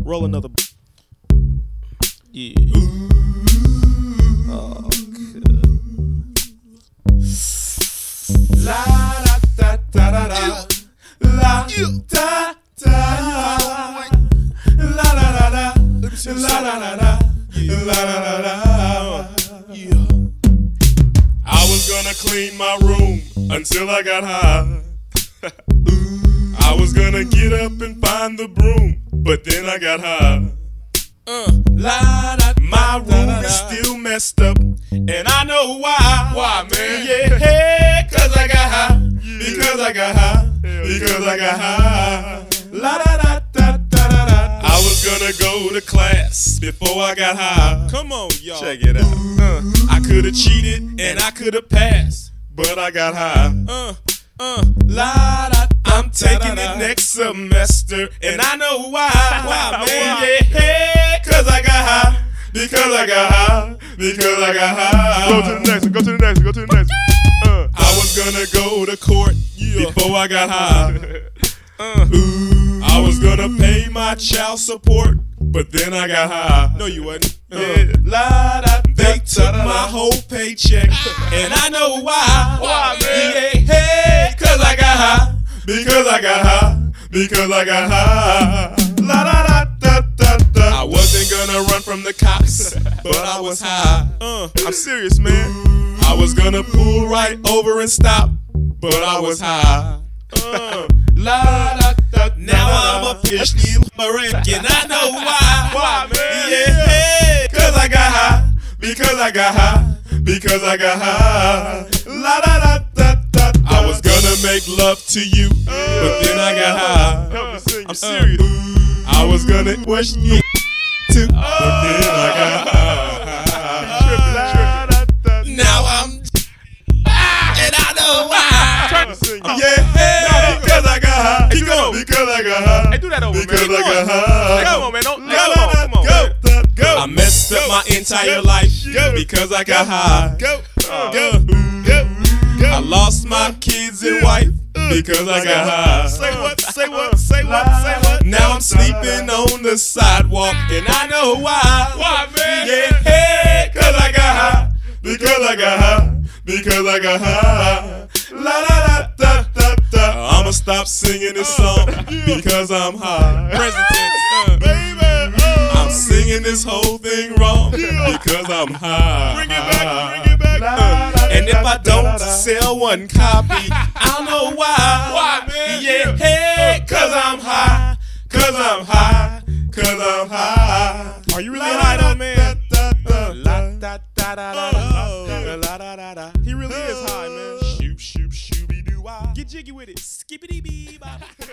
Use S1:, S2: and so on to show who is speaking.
S1: Roll another. Yeah. Oh,
S2: La da da da da da. La da da. La da da da. La da da da. La da da da. Yeah. I was gonna clean my room until I got high. I was gonna get up and find the broom, but then I got high. My room is still messed up, and I know why.
S1: Why, man?
S2: Yeah, cause I got high. Because I got high. Because I got high. La da da da da da da. I was gonna go to class before I got high.
S1: Come on, y'all.
S2: Check it out. I could've cheated and I could've passed, but I got high. La da. I'm taking it next semester, and I know why.
S1: Why, man?
S2: Yeah, cause I got high. Because I got high. Because I got high.
S1: Go to the next one. Go to the next one. Go to the next one.
S2: I was gonna go to court before I got high. I was gonna pay my child support, but then I got high.
S1: No, you wasn't.
S2: La da. They took my whole paycheck, and I know why.
S1: Why, man?
S2: Yeah, cause I got high. Because I got high. Because I got high. La da da da da da. I wasn't gonna run from the cops, but I was high.
S1: I'm serious, man.
S2: I was gonna pull right over and stop, but I was high. La da da. Now I'm officially wreck, and I know why.
S1: Why, man?
S2: Yeah, cause I got high. Because I got high. Because I got high. La da da da da. I was gonna make love to you, but then I got high.
S1: Help me sing. I'm serious.
S2: I was gonna wish you too, but then I got high. Now I'm and I know why.
S1: Trying to sing.
S2: Yeah, because I got high.
S1: Keep going.
S2: Because I got high.
S1: Hey, do that over,
S2: Because
S1: man.
S2: I got high.
S1: Come on, man. Don't.
S2: Come
S1: Come on, man.
S2: Go. I messed up my entire life because I got high.
S1: Go.
S2: I lost my kids and wife because I got high.
S1: Say what? Say what? Say what? Say what?
S2: Now I'm sleeping on the sidewalk and I know why.
S1: Why, man?
S2: Yeah, cause I got high. Because I got high. Because I got high. La da da da da da. I'ma stop singing this song because I'm high.
S1: Present tense.
S2: Baby, I'm singing this whole thing wrong because I'm high.
S1: Bring it back. Bring it back.
S2: And if I don't sell one copy, I'll know why.
S1: Why, man?
S2: Yeah, cause I'm high. Cause I'm high. Cause I'm high.
S1: Are you really high, though, man? He really is high, man.
S2: Shoop, shoop, shooby doo.
S1: Get jiggy with it. Skippity bee bop.